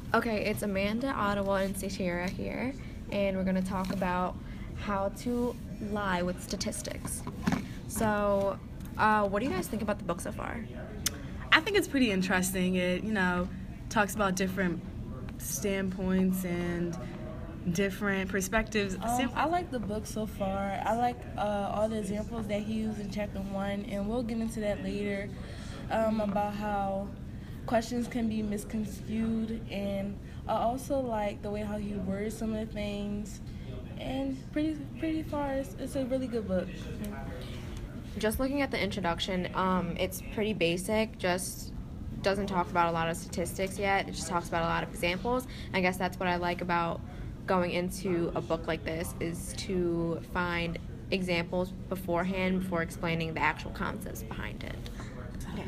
Okay, it's Amanda, Ottawa, and Satira here, and we're going to talk about how to lie with statistics. So, what do you guys think about the book so far? I think it's pretty interesting. It, talks about different standpoints and different perspectives. I like the book so far. I like all the examples that he used in chapter 1, and we'll get into that later about how questions can be misconstrued, and I also like the way how he words some of the things, and pretty far, it's a really good book. Just looking at the introduction, it's pretty basic, just doesn't talk about a lot of statistics yet. It just talks about a lot of examples. I guess that's what I like about going into a book like this, is to find examples beforehand before explaining the actual concepts behind it. Okay.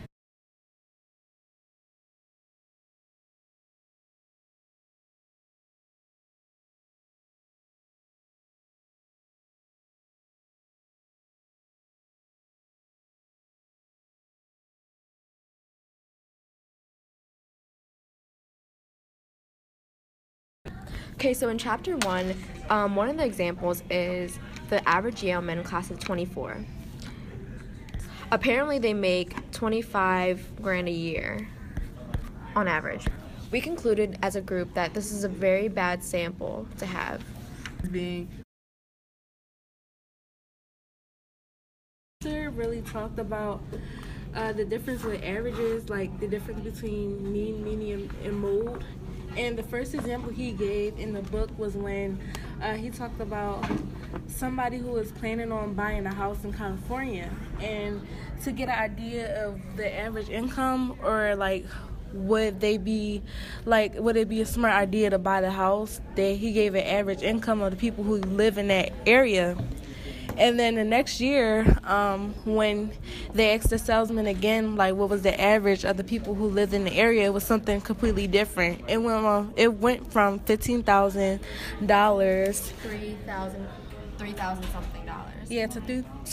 Okay, so in chapter 1, one of the examples is the average Yale men class of 24. Apparently they make 25 grand a year on average. We concluded as a group that this is a very bad sample to have. Really talked about the difference with averages, like the difference between mean, median, and mode. And the first example he gave in the book was when he talked about somebody who was planning on buying a house in California, and to get an idea of the average income, or like would it be a smart idea to buy the house, that he gave an average income of the people who live in that area. And then the next year, when they asked the salesman again, like, what was the average of the people who lived in the area, it was something completely different. It went from $15,000, $3,000 something dollars. Yeah, to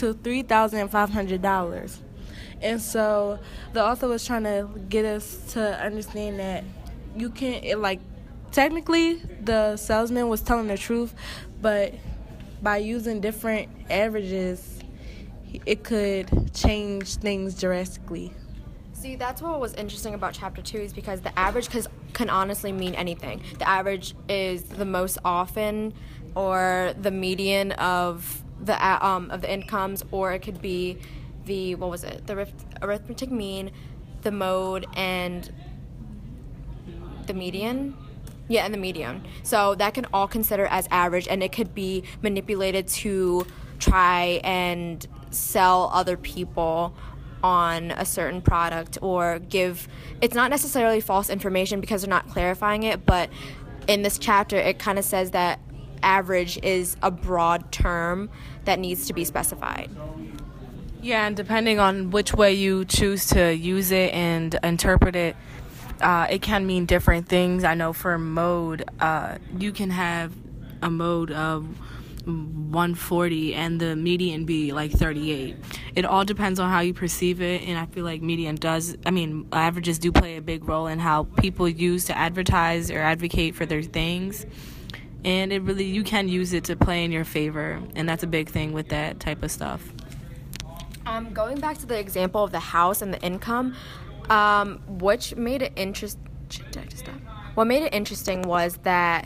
$3,500. And so the author was trying to get us to understand that you can't, technically the salesman was telling the truth, but by using different averages, it could change things drastically. See, that's what was interesting about chapter 2, is because the average can honestly mean anything. The average is the most often, or the median of the incomes, or it could be the arithmetic mean, the mode, and the median. Yeah, and the median. So that can all consider as average, and it could be manipulated to try and sell other people on a certain product, or it's not necessarily false information because they're not clarifying it, but in this chapter it kind of says that average is a broad term that needs to be specified. Yeah, and depending on which way you choose to use it and interpret it, it can mean different things. I know for mode, you can have a mode of 140 and the median be like 38. It all depends on how you perceive it, and I feel like averages do play a big role in how people use to advertise or advocate for their things. And you can use it to play in your favor, and that's a big thing with that type of stuff. Going back to the example of the house and the income, what made it interesting was that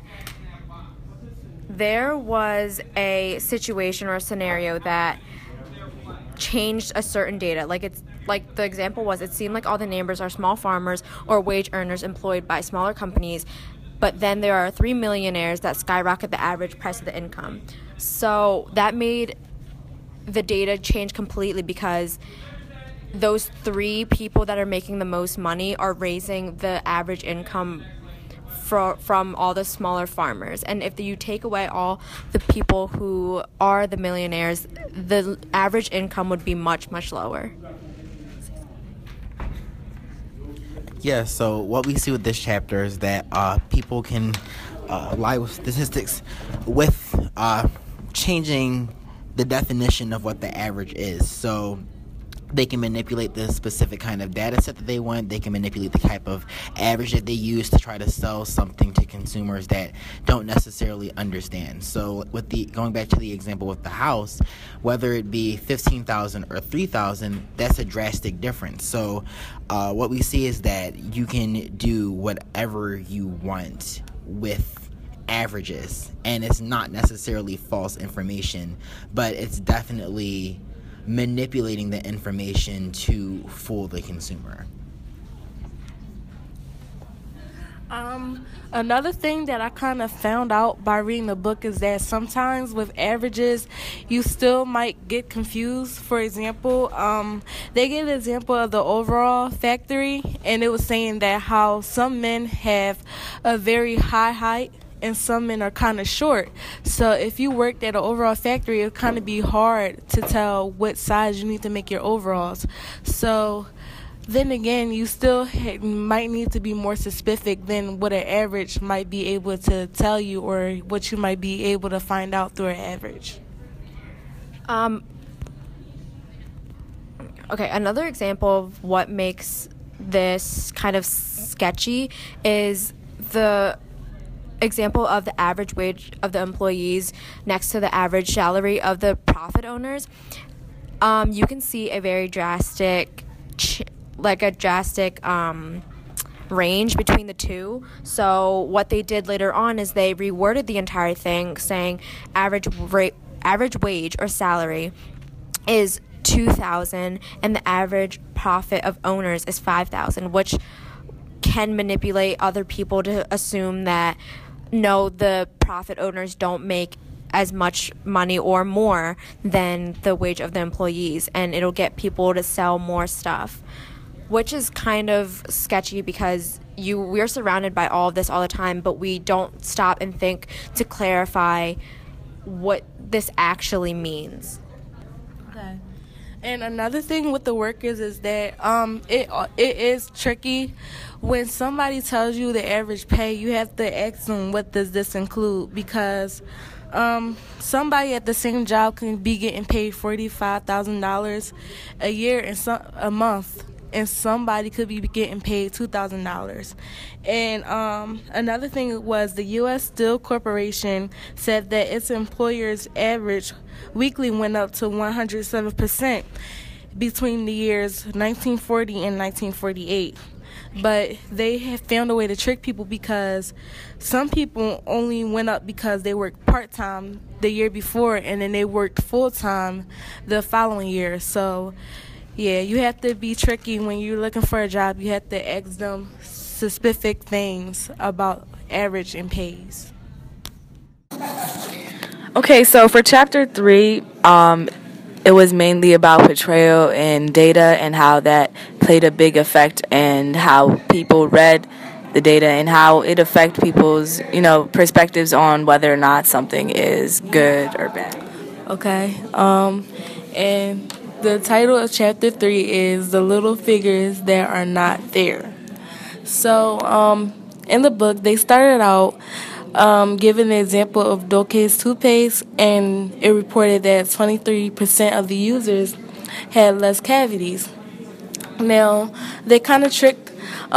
there was a situation or a scenario that changed a certain data. Like the example was, it seemed like all the neighbors are small farmers or wage earners employed by smaller companies, but then there are 3 millionaires that skyrocket the average price of the income. So that made the data change completely, because those 3 people that are making the most money are raising the average income from all the smaller farmers. And if you take away all the people who are the millionaires, the average income would be much, much lower. Yeah, so what we see with this chapter is that people can lie with statistics with changing the definition of what the average is. So They can manipulate the specific kind of data set that they want. They can manipulate the type of average that they use to try to sell something to consumers that don't necessarily understand. So with the going back to the example with the house, whether it be 15,000 or 3,000, that's a drastic difference. So what we see is that you can do whatever you want with averages, and it's not necessarily false information, but it's definitely manipulating the information to fool the consumer. Another thing that I kind of found out by reading the book is that sometimes with averages, you still might get confused. For example, they gave an example of the overall factory, and it was saying that how some men have a very high height and some men are kind of short. So if you worked at an overall factory, it would kind of be hard to tell what size you need to make your overalls. So then again, you still might need to be more specific than what an average might be able to tell you, or what you might be able to find out through an average. Okay, another example of what makes this kind of sketchy is the example of the average wage of the employees next to the average salary of the profit owners. You can see a very drastic range between the two. So what they did later on is they reworded the entire thing, saying average wage or salary is 2,000 and the average profit of owners is 5,000, which can manipulate other people to assume that no, the profit owners don't make as much money or more than the wage of the employees, and it'll get people to sell more stuff, which is kind of sketchy because we're surrounded by all of this all the time, but we don't stop and think to clarify what this actually means. Okay. And another thing with the workers is that it is tricky. When somebody tells you the average pay, you have to ask them, what does this include? Because somebody at the same job can be getting paid $45,000 a year and a month, and somebody could be getting paid $2,000. And another thing was the U.S. Steel Corporation said that its employers' average weekly went up to 107% between the years 1940 and 1948. But they have found a way to trick people, because some people only went up because they worked part-time the year before and then they worked full-time the following year. So, yeah, you have to be tricky when you're looking for a job. You have to ask them specific things about average and pays. Okay, so for chapter 3, it was mainly about portrayal and data and how that played a big effect and how people read the data and how it affects people's, perspectives on whether or not something is good or bad. Okay, and the title of chapter 3 is The Little Figures That Are Not There. So, in the book, they started out giving the example of Dualkase toothpaste, and it reported that 23% of the users had less cavities. Now, they kind of tricked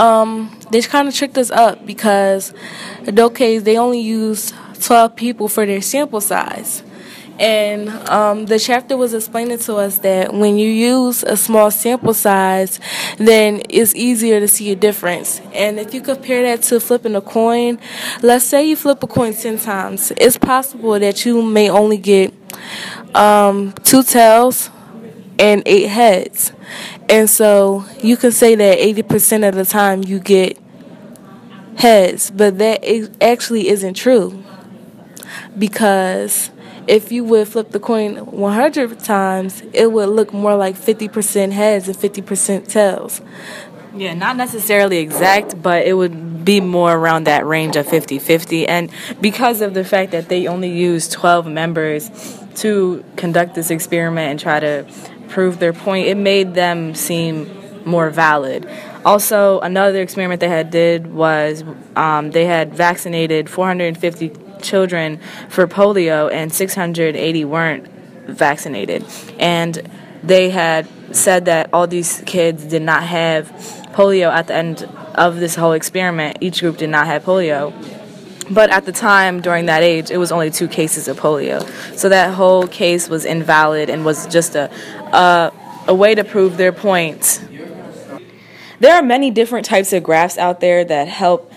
us up, because Dualkase, they only used 12 people for their sample size. And the chapter was explaining to us that when you use a small sample size, then it's easier to see a difference. And if you compare that to flipping a coin, let's say you flip a coin 10 times. It's possible that you may only get 2 tails and 8 heads. And so you can say that 80% of the time you get heads, but that actually isn't true, because if you would flip the coin 100 times, it would look more like 50% heads and 50% tails. Yeah, not necessarily exact, but it would be more around that range of 50-50. And because of the fact that they only used 12 members to conduct this experiment and try to prove their point, it made them seem more valid. Also, another experiment they had did was they had vaccinated 450 children for polio, and 680 weren't vaccinated. And they had said that all these kids did not have polio at the end of this whole experiment. Each group did not have polio. But at the time, during that age, it was only 2 cases of polio. So that whole case was invalid and was just a way to prove their point. There are many different types of graphs out there that help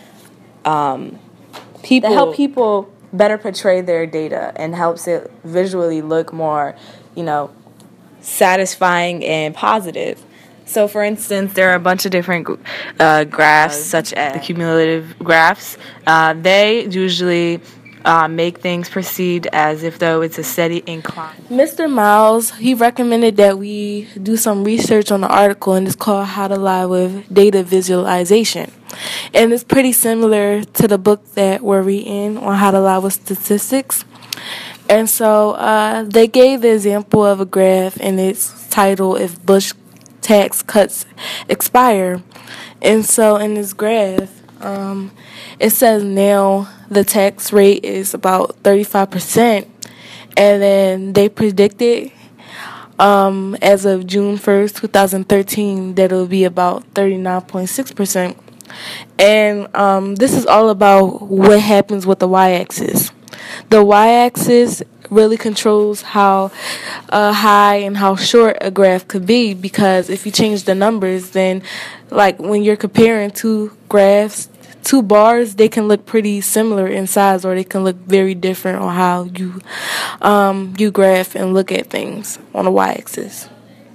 people better portray their data and helps it visually look more, satisfying and positive. So, for instance, there are a bunch of different graphs, such as the cumulative graphs. They usually make things proceed as if though it's a steady incline. Mr. Miles, he recommended that we do some research on the article, and it's called How to Lie with Data Visualization. And it's pretty similar to the book that we're reading on How to Lie with Statistics. And so they gave the example of a graph, and it's titled If Bush Tax Cuts Expire. And so in this graph, it says now the tax rate is about 35%, and then they predicted as of June 1st, 2013, that it'll be about 39.6%. And this is all about what happens with the y-axis. The y-axis really controls how high and how short a graph could be, because if you change the numbers, then like when you're comparing 2 graphs, 2 bars, they can look pretty similar in size, or they can look very different on how you graph and look at things on the y-axis.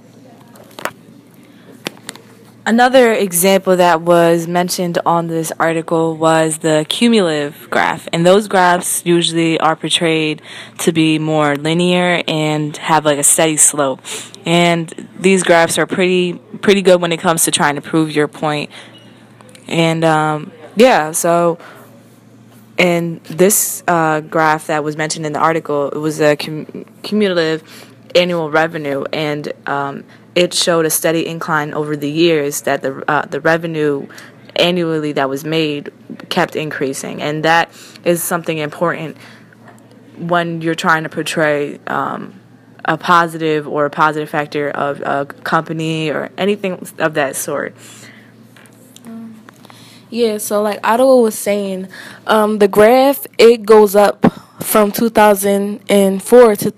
Another example that was mentioned on this article was the cumulative graph, and those graphs usually are portrayed to be more linear and have like a steady slope. And these graphs are pretty good when it comes to trying to prove your point. And so in this graph that was mentioned in the article, it was a cumulative annual revenue, and it showed a steady incline over the years, that the revenue annually that was made kept increasing. And that is something important when you're trying to portray a positive factor of a company or anything of that sort. Yeah, so like Ottawa was saying, the graph, it goes up from 2004 to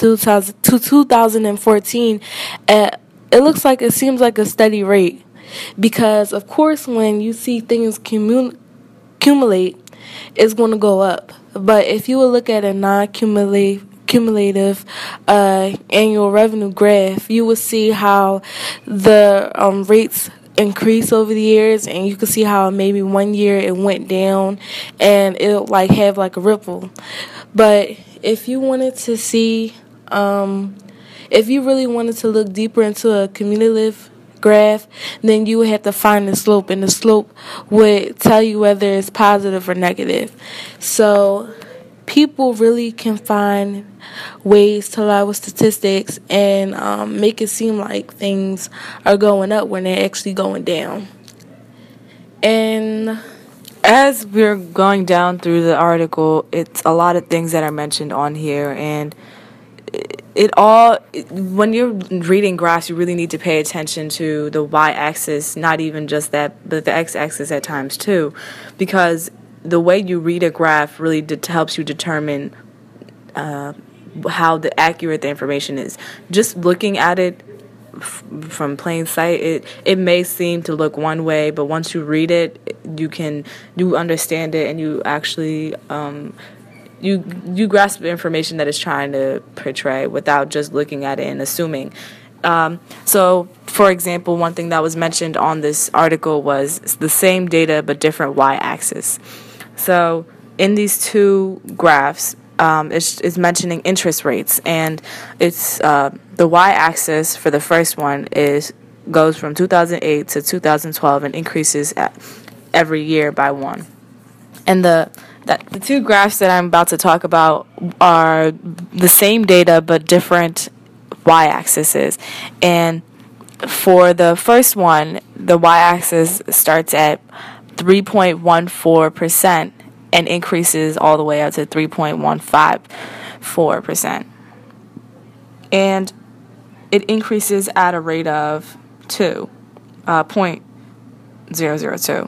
2014 at, it looks like, it seems like a steady rate, because of course when you see things accumulate, it's going to go up. But if you would look at a non-cumulative annual revenue graph, you will see how the rates increase over the years, and you can see how maybe one year it went down and it'll like have like a ripple. But if you wanted to see if you really wanted to look deeper into a cumulative graph, then you would have to find the slope, and the slope would tell you whether it's positive or negative. So people really can find ways to lie with statistics and make it seem like things are going up when they're actually going down. And as we're going down through the article, it's a lot of things that are mentioned on here, and when you're reading graphs, you really need to pay attention to the y-axis, not even just that, but the x-axis at times too, because the way you read a graph really helps you determine how accurate the information is. Just looking at it from plain sight, it may seem to look one way, but once you read it, you understand it, and you actually you grasp the information that it's trying to portray without just looking at it and assuming. So, for example, one thing that was mentioned on this article was the same data but different y-axis. So, in these 2 graphs, it's mentioning interest rates, and it's the y-axis for the first one goes from 2008 to 2012 and increases every year by 1. And the 2 graphs that I'm about to talk about are the same data but different y-axes. And for the first one, the y-axis starts at 3.14% and increases all the way up to 3.154%. And it increases at a rate of 0.002.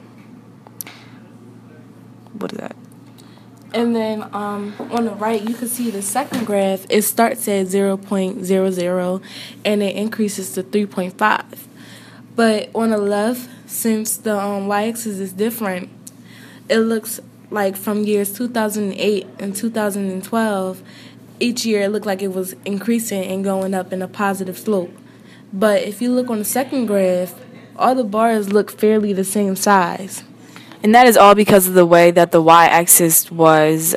What is that? And then on the right, you can see the second graph. It starts at 0.00 and it increases to 3.5. But on the left, since the y-axis is different, it looks like from years 2008 and 2012, each year it looked like it was increasing and going up in a positive slope. But if you look on the second graph, all the bars look fairly the same size. And that is all because of the way that the y-axis was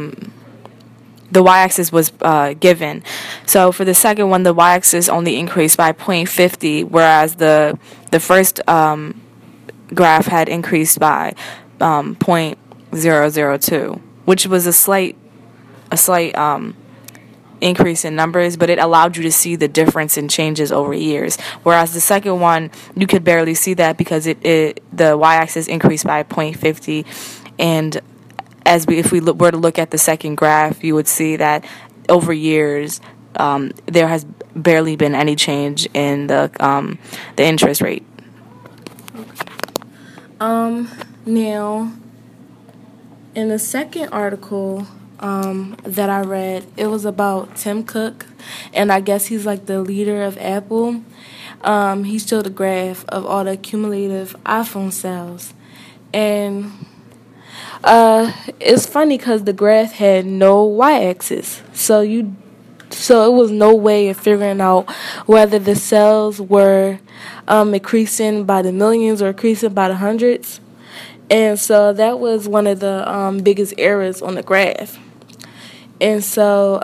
given. So for the second one, the y-axis only increased by 0.50, whereas the first graph had increased by 0.002, which was a slight increase in numbers, but it allowed you to see the difference in changes over years. Whereas the second one, you could barely see that because the y-axis increased by 0.50, and if we were to look at the second graph, you would see that over years there has barely been any change in the interest rate. Now, in the second article that I read, it was about Tim Cook, and I guess he's like the leader of Apple. He showed a graph of all the cumulative iPhone sales, and it's funny because the graph had no y-axis, so it was no way of figuring out whether the sales were increasing by the millions or increasing by the hundreds. And so that was one of the biggest errors on the graph. And so,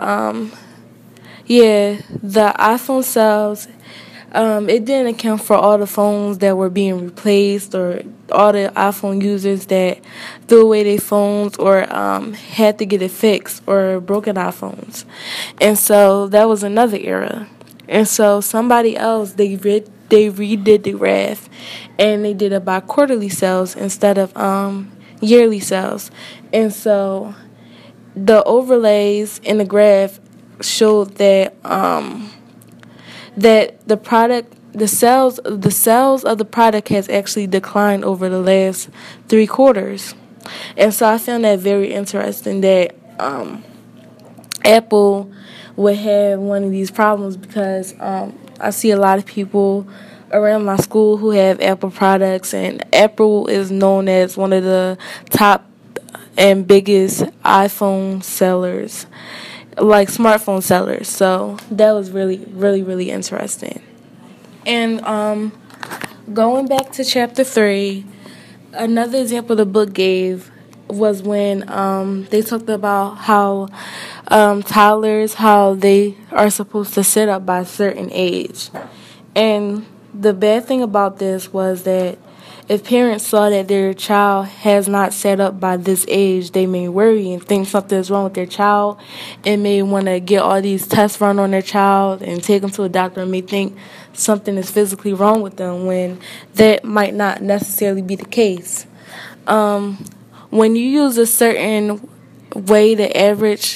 the iPhone sales, it didn't account for all the phones that were being replaced or all the iPhone users that threw away their phones or had to get it fixed or broken iPhones. And so that was another error. And so somebody else, they redid the graph, and they did it by quarterly sales instead of yearly sales. And so the overlays in the graph showed that that the sales of the product has actually declined over the last 3 quarters. And so I found that very interesting that Apple would have one of these problems, because I see a lot of people around my school who have Apple products, and Apple is known as one of the top and biggest iPhone sellers, like smartphone sellers. So that was really, really, really interesting. And going back to chapter 3, another example the book gave was when they talked about how toddlers, how they are supposed to sit up by a certain age. And the bad thing about this was that if parents saw that their child has not sat up by this age, they may worry and think something is wrong with their child, and may want to get all these tests run on their child and take them to a doctor, and may think something is physically wrong with them, when that might not necessarily be the case. When you use a certain way to average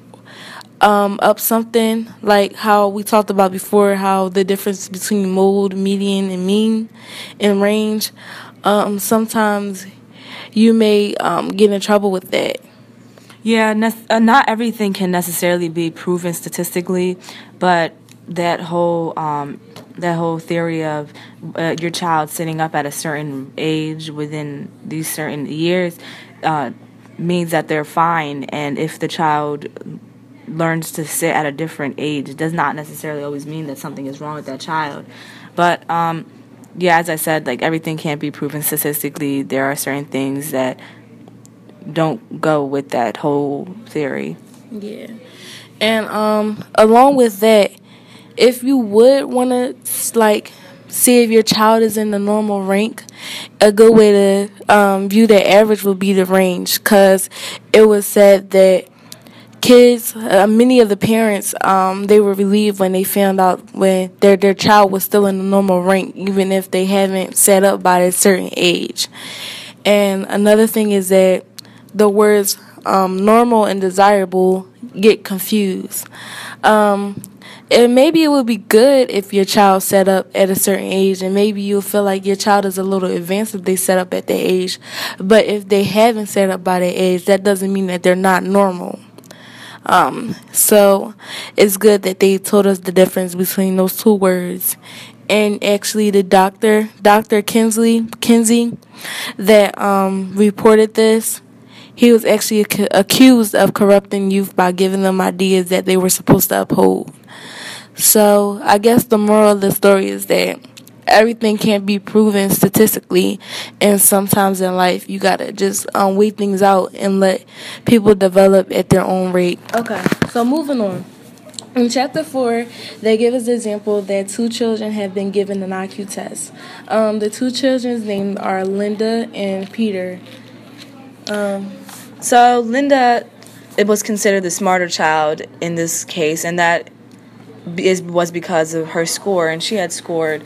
up something, like how we talked about before, how the difference between mode, median, and mean and range, sometimes you may get in trouble with that. Yeah, not everything can necessarily be proven statistically, but that whole theory of your child sitting up at a certain age within these certain years means that they're fine, and if the child learns to sit at a different age, it does not necessarily always mean that something is wrong with that child. But as I said, like, everything can't be proven statistically. There are certain things that don't go with that whole theory. Yeah. And along with that, if you would want to see if your child is in the normal rank, a good way to view the average would be the range, because it was said that kids, many of the parents, they were relieved when they found out when their child was still in the normal rank, even if they haven't set up by a certain age. And another thing is that the words normal and desirable get confused. And maybe it would be good if your child set up at a certain age, and maybe you'll feel like your child is a little advanced if they set up at that age. But if they haven't set up by that age, that doesn't mean that they're not normal. So it's good that they told us the difference between those two words. And actually, the Dr. Kinsey, that reported this, he was actually accused of corrupting youth by giving them ideas that they were supposed to uphold. So I guess the moral of the story is that everything can't be proven statistically, and sometimes in life you gotta just wait things out and let people develop at their own rate. Okay, so moving on. In Chapter 4, they give us the example that 2 children have been given an IQ test. The 2 children's names are Linda and Peter. So Linda, it was considered the smarter child in this case, and that was because of her score, and she had scored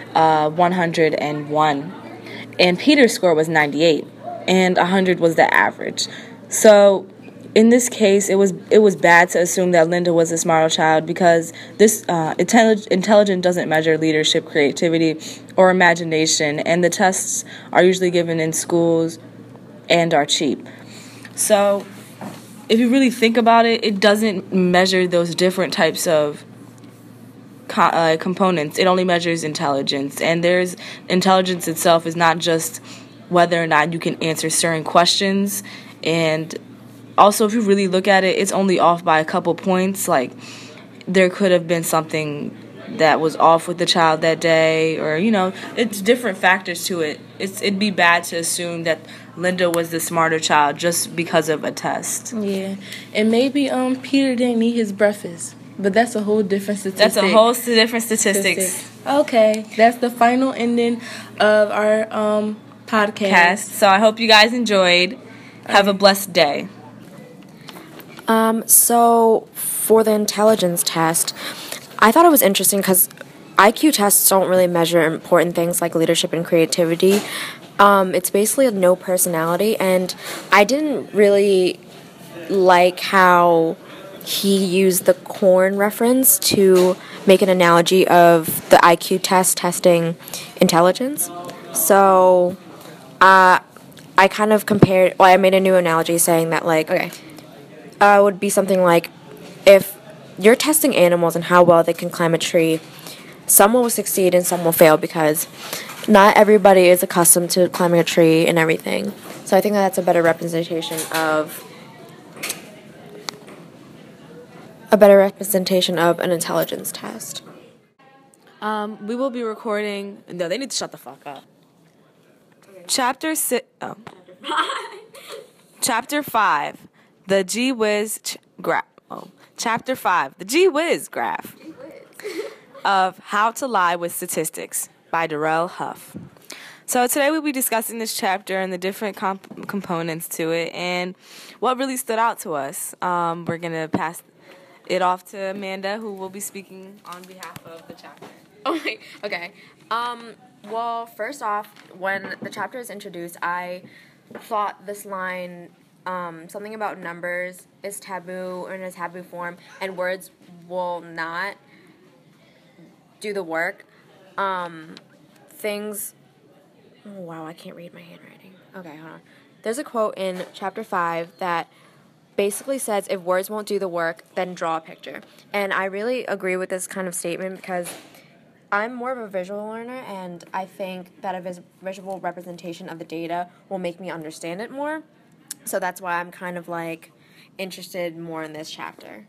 101. And Peter's score was 98, and 100 was the average. So in this case, it was bad to assume that Linda was a smarter child, because this intelligence doesn't measure leadership, creativity, or imagination, and the tests are usually given in schools and are cheap. So if you really think about it, it doesn't measure those different types of components. It only measures intelligence, and there's intelligence itself is not just whether or not you can answer certain questions. And also, if you really look at it, it's only off by a couple points. Like, there could have been something that was off with the child that day, or it's different factors to it. It'd be bad to assume that Linda was the smarter child just because of a test. Yeah, and maybe Peter didn't eat his breakfast. But that's a whole different statistic. That's a whole different statistics. Okay, that's the final ending of our podcast. So I hope you guys enjoyed. Have a blessed day. So for the intelligence test, I thought it was interesting because IQ tests don't really measure important things like leadership and creativity. It's basically no personality, and I didn't really like how he used the corn reference to make an analogy of the IQ test testing intelligence. So I kind of compared, I made a new analogy saying that, would be something like, if you're testing animals and how well they can climb a tree, some will succeed and some will fail, because not everybody is accustomed to climbing a tree and everything. So I think that's a better representation of an intelligence test. We will be recording. No, they need to shut the fuck up. Chapter 5, the Gee Whiz graph. Chapter 5, the Gee Whiz graph of How to Lie with Statistics by Darrell Huff. So today we'll be discussing this chapter and the different components to it and what really stood out to us. We're gonna pass it off to Amanda, who will be speaking on behalf of the chapter. Okay. Well, first off, when the chapter is introduced, I thought this line, something about numbers is taboo or in a taboo form, and words will not do the work. Things. Oh, wow, I can't read my handwriting. Okay, hold on. There's a quote in chapter 5 that basically says, if words won't do the work, then draw a picture. And I really agree with this kind of statement because I'm more of a visual learner, and I think that a visual representation of the data will make me understand it more. So that's why I'm kind of interested more in this chapter.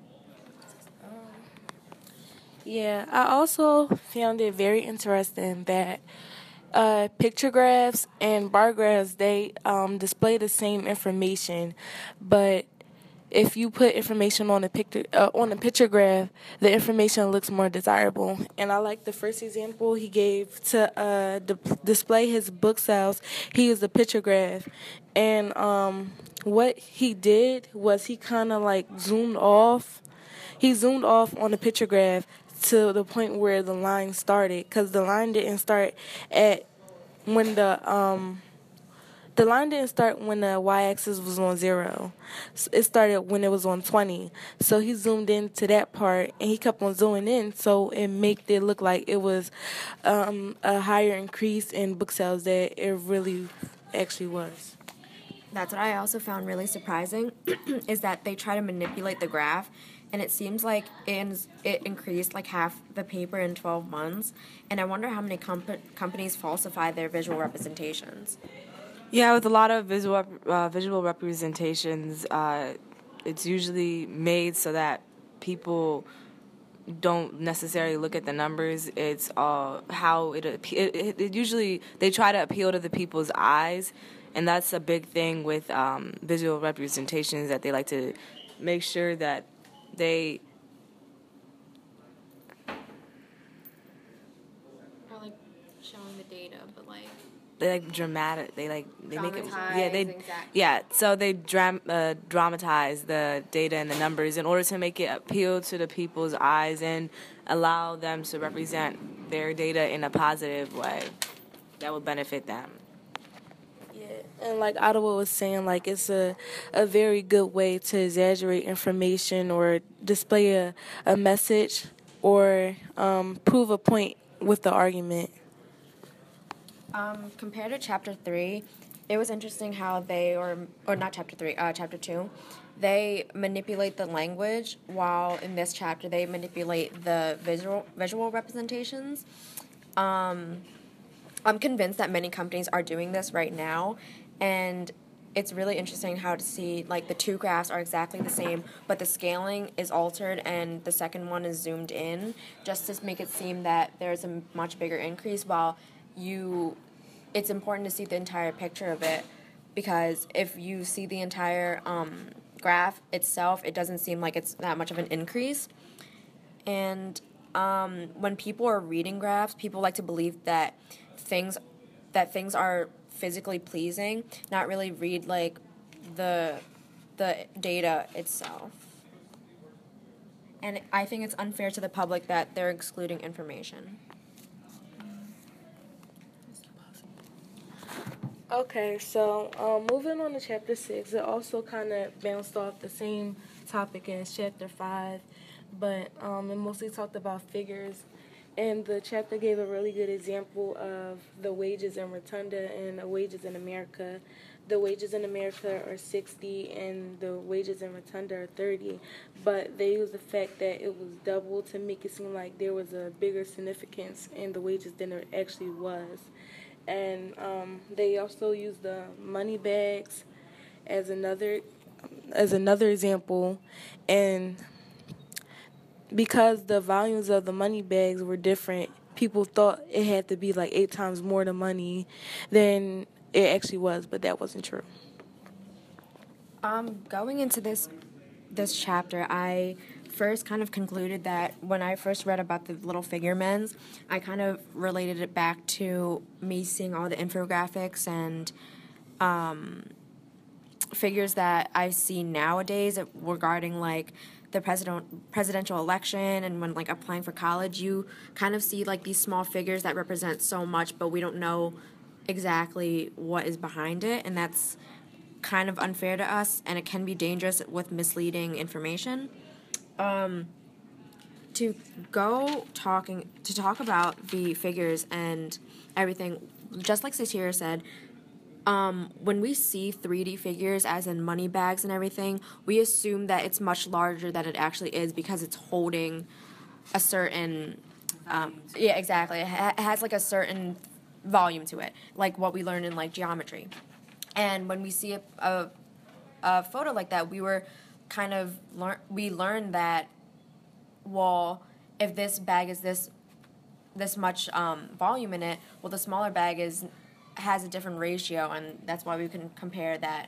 Yeah, I also found it very interesting that picture graphs and bar graphs, they display the same information, but if you put information on a picture graph, the information looks more desirable. And I like the first example he gave to display his book sales. He used a picture graph, and what he did was he kind of zoomed off. He zoomed off on the picture graph to the point where the line started, because the line didn't start at when the The line didn't start when the y-axis was on 0. It started when it was on 20. So he zoomed into that part, and he kept on zooming in, so it made it look like it was a higher increase in book sales that it really actually was. That's what I also found really surprising, is that they try to manipulate the graph, and it seems like it increased like half the paper in 12 months, and I wonder how many companies falsify their visual representations. Yeah, with a lot of visual representations, it's usually made so that people don't necessarily look at the numbers. It's how it usually they try to appeal to the people's eyes, and that's a big thing with visual representations, that they like to make sure that they Or like showing the data, but like like dramatic. They make it. Yeah, exactly. So they dramatize the data and the numbers in order to make it appeal to the people's eyes and allow them to represent their data in a positive way that will benefit them. Yeah, and like Ottawa was saying, like it's a very good way to exaggerate information or display a message or prove a point with the argument. Compared to chapter 3, it was interesting how they, or not chapter 3, chapter 2, they manipulate the language, while in this chapter they manipulate the visual representations. I'm convinced that many companies are doing this right now, and it's really interesting how to see, like, the two graphs are exactly the same, but the scaling is altered and the second one is zoomed in, just to make it seem that there's a much bigger increase, while it's important to see the entire picture of it, because if you see the entire graph itself, it doesn't seem like it's that much of an increase. And when people are reading graphs, people like to believe that things are physically pleasing, not really read like the data itself. And I think it's unfair to the public that they're excluding information. Okay, so moving on to chapter 6, it also kind of bounced off the same topic as chapter 5, but it mostly talked about figures, and the chapter gave a really good example of the wages in Rotunda and the wages in America. The wages in America are 60 and the wages in Rotunda are 30, but they used the fact that it was double to make it seem like there was a bigger significance in the wages than there actually was. And they also use the money bags as another example, and because the volumes of the money bags were different, people thought it had to be like 8 times more the money than it actually was, but that wasn't true. Going into this chapter, I first kind of concluded that when I first read about the little figure men's, I kind of related it back to me seeing all the infographics and figures that I see nowadays regarding like the presidential election, and when like applying for college, you kind of see like these small figures that represent so much, but we don't know exactly what is behind it, and that's kind of unfair to us, and it can be dangerous with misleading information. To talk about the figures and everything, just like Satira said, when we see 3D figures, as in money bags and everything, we assume that it's much larger than it actually is because it's holding a certain, yeah, exactly. It has like a certain volume to it, like what we learned in like geometry. And when we see a photo like that, we were kind of we learned that, well, if this bag is this much volume in it, well, the smaller bag has a different ratio, and that's why we can compare that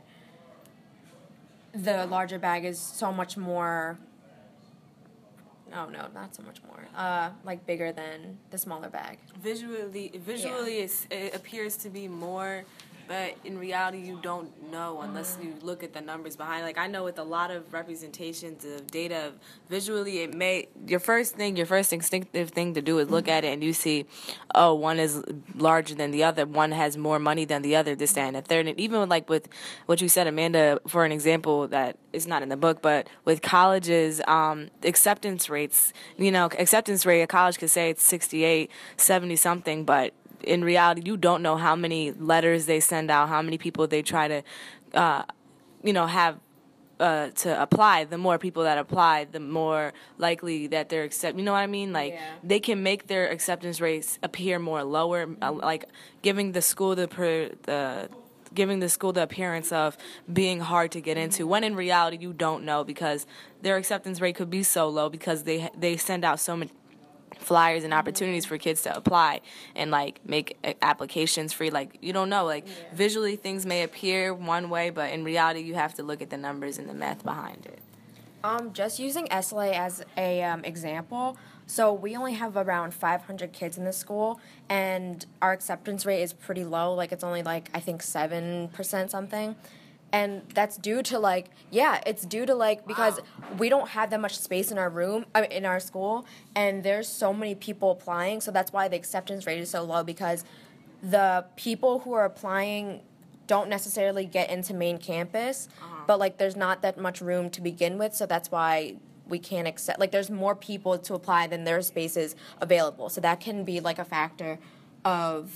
the larger bag is so much more. Oh no, not so much more. Like bigger than the smaller bag. Visually, it appears to be more But in reality, you don't know unless you look at the numbers behind. Like, I know with a lot of representations of data, visually, your first instinctive thing to do is look at it and you see, oh, one is larger than the other, one has more money than the other, this, that, and the third. And even like with what you said, Amanda, for an example that is not in the book, but with colleges, acceptance rates, acceptance rate at college could say it's 68, 70 something, but in reality, you don't know how many letters they send out, how many people they try to, have to apply. The more people that apply, the more likely that they're accept. You know what I mean? Like, they can make their acceptance rates appear more lower, like giving the school the appearance of being hard to get into, when in reality you don't know, because their acceptance rate could be so low because they send out so many flyers and opportunities for kids to apply and like make applications free. Like, you don't know, like visually things may appear one way, but in reality you have to look at the numbers and the math behind it. Just using SLA as a example, so we only have around 500 kids in the school, and our acceptance rate is pretty low. Like, it's only like, I think 7% something. And that's due to because we don't have that much space in our room, in our school, and there's so many people applying, so that's why the acceptance rate is so low, because the people who are applying don't necessarily get into main campus, but like there's not that much room to begin with, so that's why we can't accept, like there's more people to apply than there are spaces available, so that can be like a factor of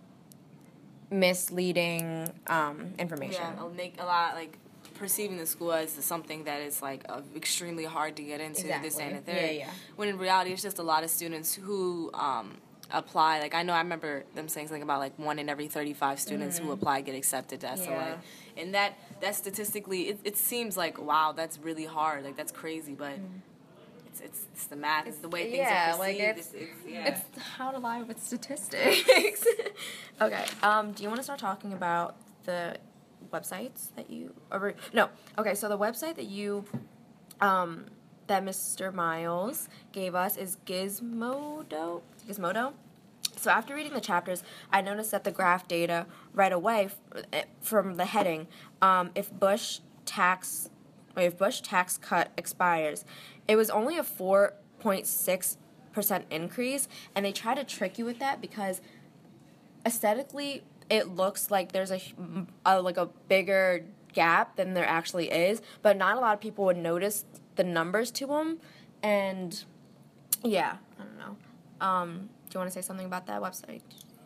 misleading information. Yeah, it'll make a lot, like, perceiving the school as something that is like extremely hard to get into, exactly. This and the third. When in reality it's just a lot of students who apply. Like, I remember them saying something about like 1 in every 35 students who apply get accepted to SLA. And that statistically it seems like, wow, that's really hard, like that's crazy, but it's the math, it's the way things are perceived. It's how to lie with statistics. Okay, do you want to start talking about the websites that you... so the website that you... that Mr. Miles gave us is Gizmodo. So after reading the chapters, I noticed that the graph data right away from the heading, if Bush tax cut expires, it was only a 4.6% increase, and they try to trick you with that because aesthetically it looks like there's a bigger gap than there actually is, but not a lot of people would notice the numbers to them, and I don't know. Do you want to say something about that website?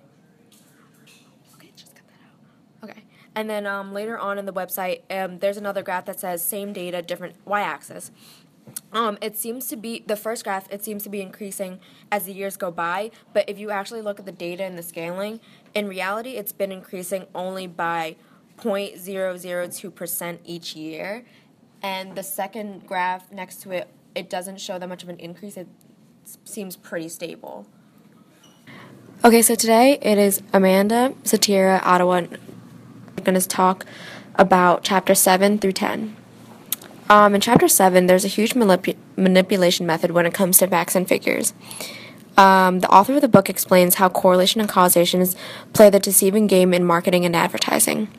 Okay, just cut that out. Okay. And then later on in the website, there's another graph that says same data, different y-axis. It seems to be, the first graph, it seems to be increasing as the years go by, but if you actually look at the data and the scaling, in reality it's been increasing only by 0.002% each year. And the second graph next to it, it doesn't show that much of an increase. It seems pretty stable. Okay, so today it is Amanda, Satira, Ottawa, and we're going to talk about Chapter 7 through 10. In Chapter 7, there's a huge manipulation method when it comes to facts and figures. The author of the book explains how correlation and causation play the deceiving game in marketing and advertising.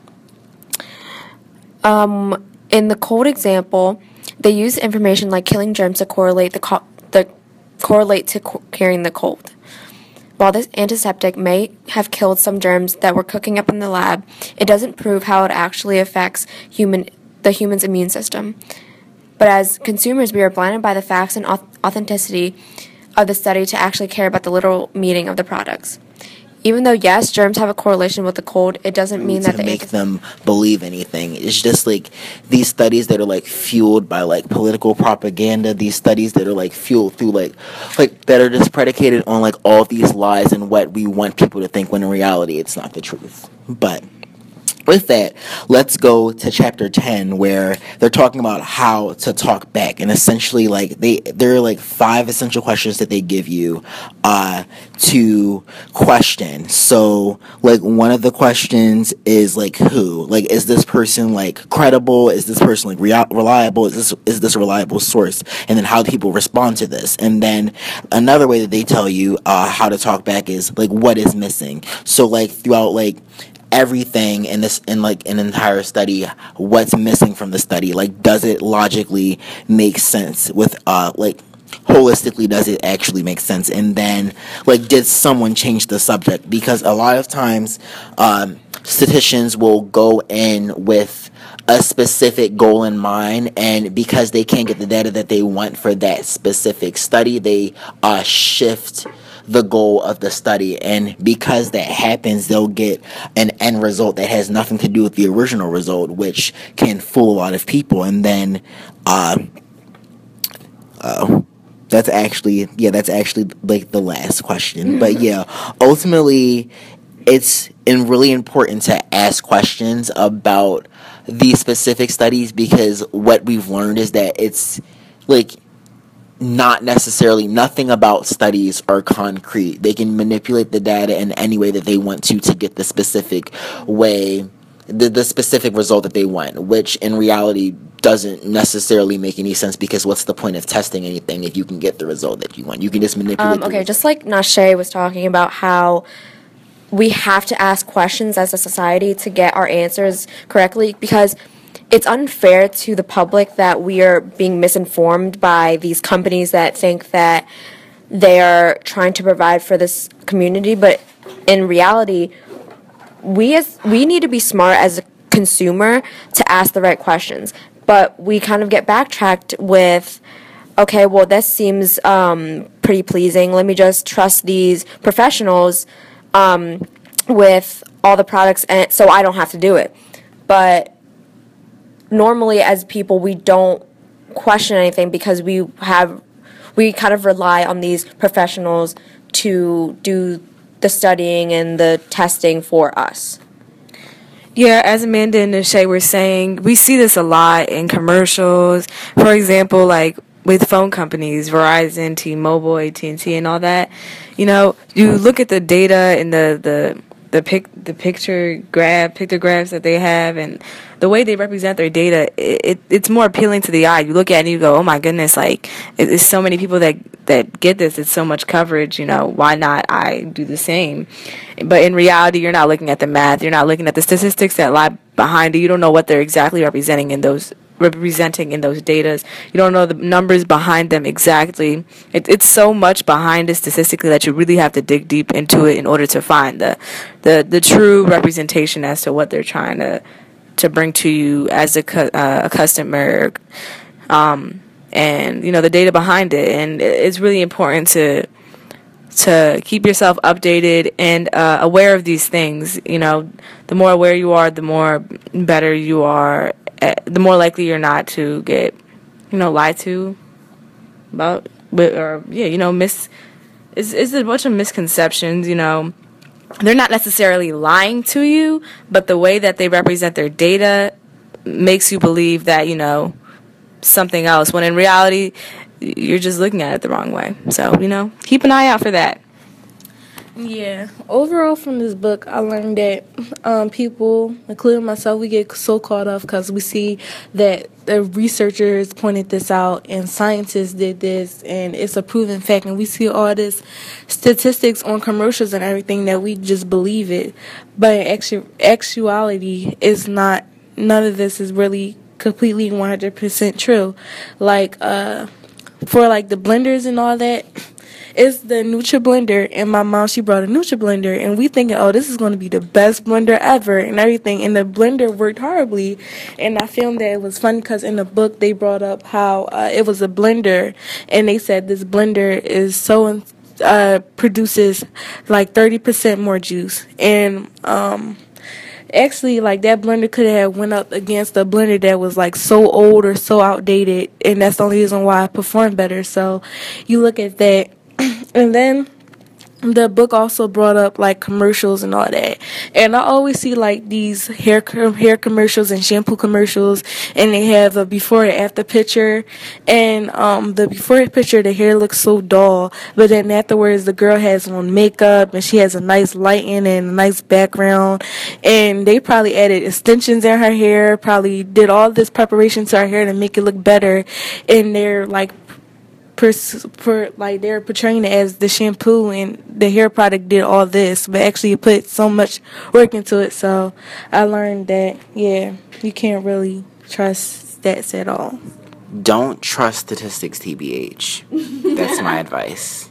In the cold example, they use information like killing germs to correlate to curing the cold. While this antiseptic may have killed some germs that were cooking up in the lab, it doesn't prove how it actually affects the human's immune system. But as consumers, we are blinded by the facts and authenticity of the study to actually care about the literal meaning of the products. Even though, yes, germs have a correlation with the cold, it doesn't mean that to make them believe anything. It's just like these studies that are like fueled by like political propaganda, these studies that are like fueled through like that are just predicated on like all these lies and what we want people to think, when in reality it's not the truth. But with that, let's go to chapter 10, where they're talking about how to talk back, and essentially like there are like 5 essential questions that they give you to question. So like one of the questions is like, who, like, is this person like credible, is this person like reliable, is this a reliable source, and then how do people respond to this. And then another way that they tell you how to talk back is like what is missing. So like throughout like everything in like an entire study, what's missing from the study. Like, does it logically make sense with like holistically, does it actually make sense? And then, like, did someone change the subject? Because a lot of times statisticians will go in with a specific goal in mind, and because they can't get the data that they want for that specific study, they shift the goal of the study, and because that happens, they'll get an end result that has nothing to do with the original result, which can fool a lot of people. And then that's actually like the last question. But yeah, ultimately it's really important to ask questions about these specific studies, because what we've learned is that it's like not necessarily, nothing about studies are concrete. They can manipulate the data in any way that they want to get the specific way, the specific result that they want, which in reality doesn't necessarily make any sense, because what's the point of testing anything if you can get the result that you want? You can just manipulate okay, just like Nashe was talking about how we have to ask questions as a society to get our answers correctly, because it's unfair to the public that we are being misinformed by these companies that think that they are trying to provide for this community. But in reality, we need to be smart as a consumer to ask the right questions. But we kind of get backtracked with, okay, well, this seems pretty pleasing. Let me just trust these professionals with all the products, and so I don't have to do it. But normally, as people, we don't question anything because we kind of rely on these professionals to do the studying and the testing for us. Yeah, as Amanda and Nashe were saying, we see this a lot in commercials. For example, like with phone companies, Verizon, T-Mobile, AT&T, and all that. You know, you look at the data and the pictographs that they have, and the way they represent their data, it's more appealing to the eye. You look at it and you go, oh my goodness, like, there's so many people that get this. It's so much coverage, you know, why not I do the same? But in reality, you're not looking at the math. You're not looking at the statistics that lie behind it. You don't know what they're exactly representing in those data. You don't know the numbers behind them exactly. It's so much behind it statistically that you really have to dig deep into it in order to find the true representation as to what they're trying to bring to you as a customer, and you know the data behind it. And it's really important to keep yourself updated and aware of these things. You know, the more aware you are, the more better you are. The more likely you're not to get, you know, lied to about, or yeah, you know, it's a bunch of misconceptions. You know, they're not necessarily lying to you, but the way that they represent their data makes you believe that, you know, something else, when in reality you're just looking at it the wrong way. So, you know, keep an eye out for that. Yeah. Overall, from this book, I learned that people, including myself, we get so caught up because we see that the researchers pointed this out and scientists did this, and it's a proven fact. And we see all this statistics on commercials and everything that we just believe it. But in actuality, it's not. None of this is really completely 100% true. Like for like the blenders and all that. It's the NutriBlender, and my mom, she brought a NutriBlender, and we thinking, oh, this is going to be the best blender ever and everything, and the blender worked horribly. And I found that it was funny because in the book they brought up how it was a blender, and they said this blender is so produces like 30% more juice. And actually, like, that blender could have went up against a blender that was like so old or so outdated, and that's the only reason why it performed better. So you look at that. And then the book also brought up like commercials and all that, and I always see like these hair commercials and shampoo commercials, and they have a before and after picture, and the before picture the hair looks so dull, but then afterwards the girl has on makeup and she has a nice lighting and a nice background, and they probably added extensions in her hair, probably did all this preparation to her hair to make it look better, and they're like like they're portraying it as the shampoo and the hair product did all this, but actually it put so much work into it. So I learned that you can't really trust stats at all. Don't trust statistics, TBH. That's my advice.